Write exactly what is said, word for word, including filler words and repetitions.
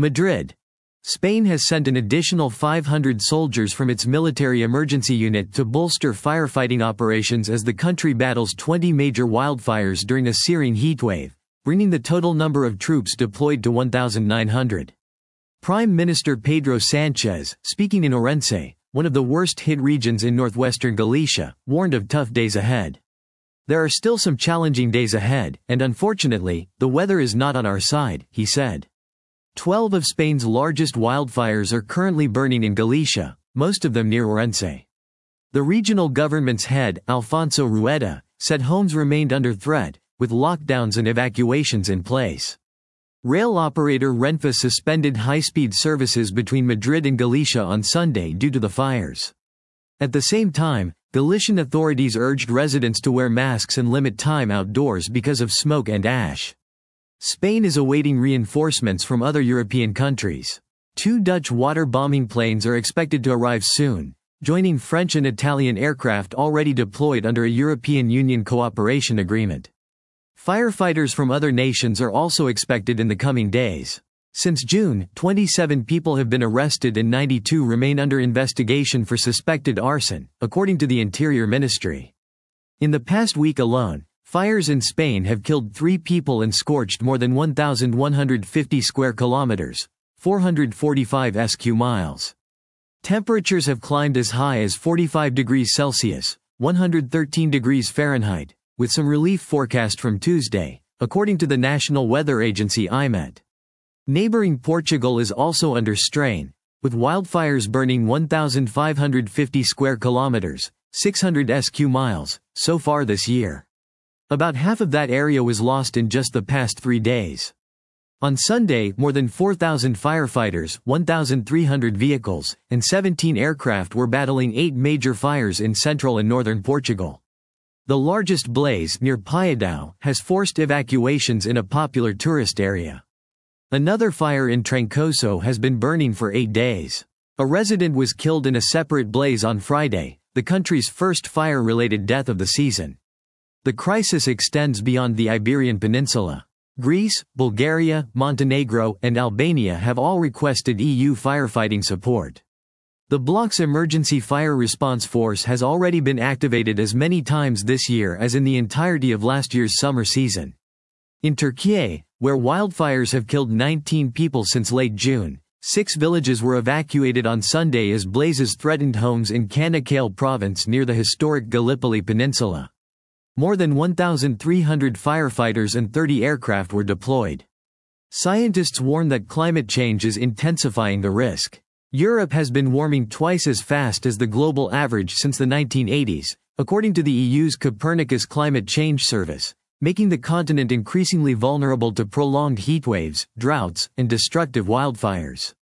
Madrid. Spain has sent an additional five hundred soldiers from its military emergency unit to bolster firefighting operations as the country battles twenty major wildfires during a searing heatwave, bringing the total number of troops deployed to one thousand nine hundred. Prime Minister Pedro Sánchez, speaking in Orense, one of the worst-hit regions in northwestern Galicia, warned of tough days ahead. "There are still some challenging days ahead, and unfortunately, the weather is not on our side," he said. Twelve of Spain's largest wildfires are currently burning in Galicia, most of them near Orense. The regional government's head, Alfonso Rueda, said homes remained under threat, with lockdowns and evacuations in place. Rail operator Renfe suspended high-speed services between Madrid and Galicia on Sunday due to the fires. At the same time, Galician authorities urged residents to wear masks and limit time outdoors because of smoke and ash. Spain is awaiting reinforcements from other European countries. Two Dutch water-bombing planes are expected to arrive soon, joining French and Italian aircraft already deployed under a European Union cooperation agreement. Firefighters from other nations are also expected in the coming days. Since June, twenty-seven people have been arrested and ninety-two remain under investigation for suspected arson, according to the Interior Ministry. In the past week alone, fires in Spain have killed three people and scorched more than one thousand one hundred fifty square kilometers, four hundred forty-five square miles. Temperatures have climbed as high as forty-five degrees Celsius, one hundred thirteen degrees Fahrenheit, with some relief forecast from Tuesday, according to the National Weather Agency I M E T. Neighboring Portugal is also under strain, with wildfires burning one thousand five hundred fifty square kilometers, six hundred square miles, so far this year. About half of that area was lost in just the past three days. On Sunday, more than four thousand firefighters, one thousand three hundred vehicles, and seventeen aircraft were battling eight major fires in central and northern Portugal. The largest blaze, near Piedade, has forced evacuations in a popular tourist area. Another fire in Trancoso has been burning for eight days. A resident was killed in a separate blaze on Friday, the country's first fire-related death of the season. The crisis extends beyond the Iberian Peninsula. Greece, Bulgaria, Montenegro, and Albania have all requested E U firefighting support. The bloc's emergency fire response force has already been activated as many times this year as in the entirety of last year's summer season. In Turkey, where wildfires have killed nineteen people since late June, six villages were evacuated on Sunday as blazes threatened homes in Çanakkale province near the historic Gallipoli Peninsula. More than one thousand three hundred firefighters and thirty aircraft were deployed. Scientists warn that climate change is intensifying the risk. Europe has been warming twice as fast as the global average since the nineteen eighties, according to the E U's Copernicus Climate Change Service, making the continent increasingly vulnerable to prolonged heatwaves, droughts, and destructive wildfires.